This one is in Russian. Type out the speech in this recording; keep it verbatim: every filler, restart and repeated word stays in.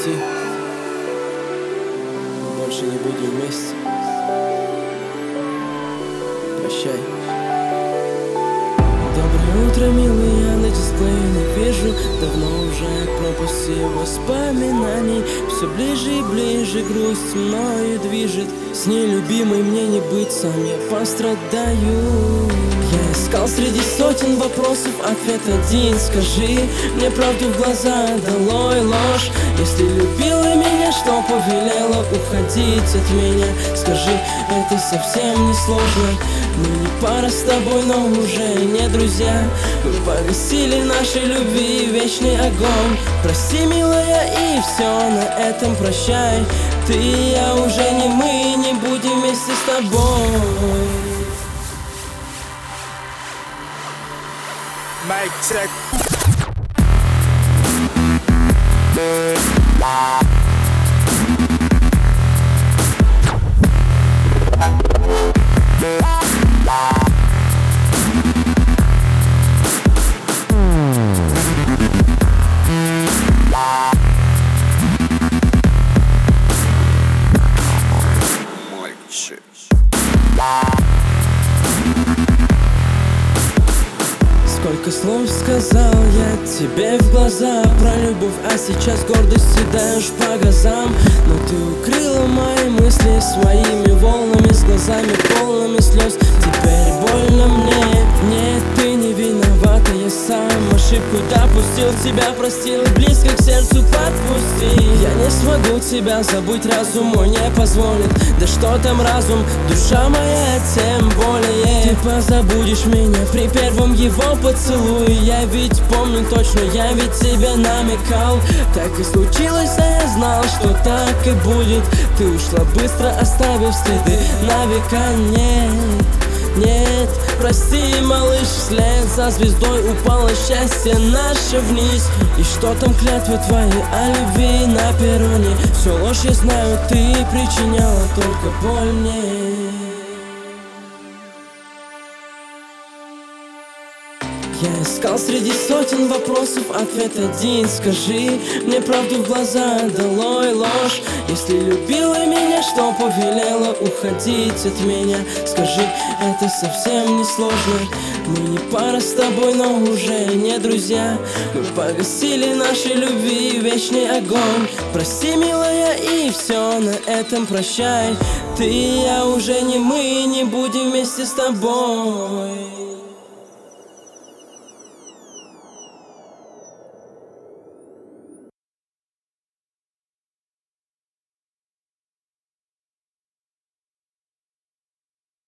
прости, мы больше не будем вместе. Прощай. Доброе утро, милый, я на дисплее не вижу. Давно уже пропустил воспоминаний. Все ближе и ближе грусть мною движет. С нелюбимой мне не быть, сам я пострадаю. Я искал среди сотен вопросов ответ один. Скажи мне правду в глаза, долой ложь. Если любила меня, что повелела уходить от меня? Скажи, это совсем не сложно. Мы не пара с тобой, но уже не друзья. Мы погасили нашей любви вечный огонь. Прости, милая, и все на этом прощай. Ты и я уже не мы, не будем вместе с тобой. Mic check. Сколько слов сказал я тебе в глаза про любовь, а сейчас гордостью даешь по газам. Но ты укрыла мои мысли своими волнами, с глазами полными слез. Теперь больно мне. Нет, ты не виновата, я сам ошибку допустил. Тебя простил и близко к сердцу подпусти. Я не смогу тебя забыть, разум мой не позволит. Да что там разум, душа моя тем более. Ты позабудешь меня при первом его поцелуй. Я ведь помню точно, я ведь тебе намекал. Так и случилось, а я знал, что так и будет. Ты ушла быстро, оставив следы на века. Нет, нет, прости, малыш, вслед за звездой упало счастье наше вниз. И что там клятвы твои о любви на перроне? Все ложь, я знаю, ты причиняла только боль мне. Я искал среди сотен вопросов ответ один. Скажи мне правду в глаза, долой ложь. Если любила меня, что повелела уходить от меня? Скажи, это совсем не сложно. Мы не пара с тобой, но уже не друзья. Мы погасили нашей любви вечный огонь. Прости, милая, и все на этом прощай. Ты и я уже не мы, не будем вместе с тобой.